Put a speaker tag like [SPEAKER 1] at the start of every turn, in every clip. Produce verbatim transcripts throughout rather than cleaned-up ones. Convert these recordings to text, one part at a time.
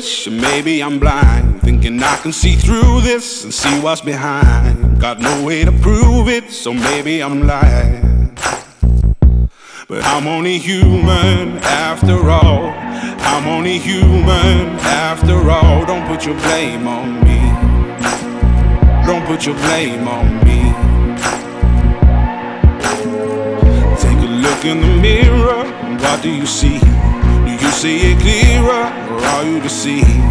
[SPEAKER 1] foolish, or maybe I'm blind, thinking I can see through this and see what's behind. Got no way to prove it, so maybe I'm lying. But I'm only human after all. I'm only human after all. Don't put your blame on me. Don't put your blame on me. Take a look in the mirror, what do you see? Do you see it clearer, or are you deceived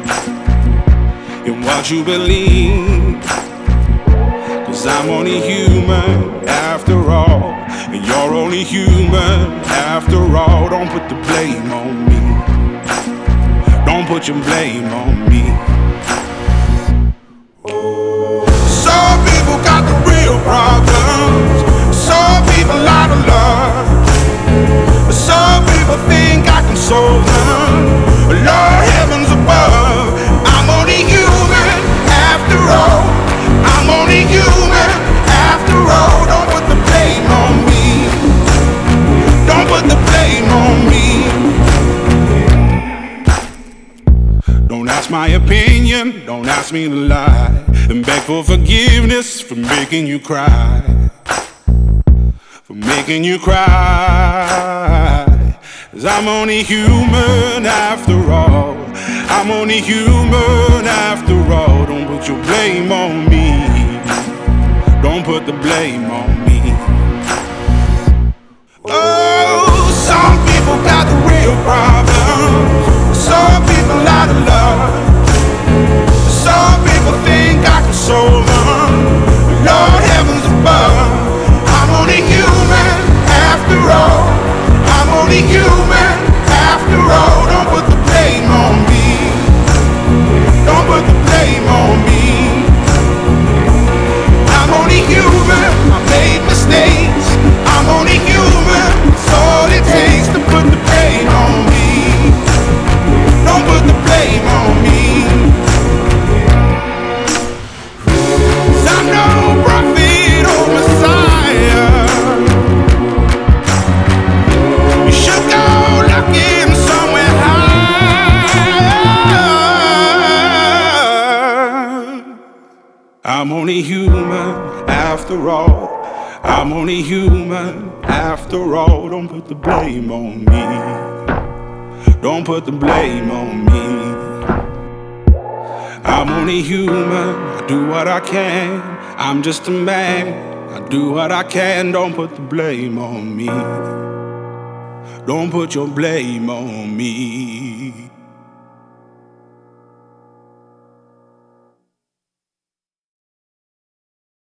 [SPEAKER 1] in what you believe? Cause I'm only human after all, and you're only human after all. Don't put the blame on me. Don't put your blame on me. Some people got the real problems. Some people out of love. Some people think I can solve them. Lord heavens above, I'm only human after all. I'm only human after all. Don't put the blame on me. Don't put the blame on me. Don't ask my opinion, don't ask me to lie, and beg for forgiveness for making you cry. For making you cry. Cause I'm only human after all. I'm only human after all. Don't put your blame on me. Don't put the blame on me. Oh, some people got the real problems. Some people out of love. Some people think I can solve them. Lord heavens above, I'm only human after all. I'm only human after all. Don't put the blame on me. Don't put the blame on me. I'm only human, I made mistakes. I'm only human, it's all it takes to put the blame on me. Don't put the blame on me. 'Cause I'm no prophet or Messiah. You should go looking somewhere higher. I'm only human after all. I'm only human after all. Don't put the blame on me. Don't put the blame on me. I'm only human, I do what I can. I'm just a man, I do what I can. Don't put the blame on me. Don't put your blame on me.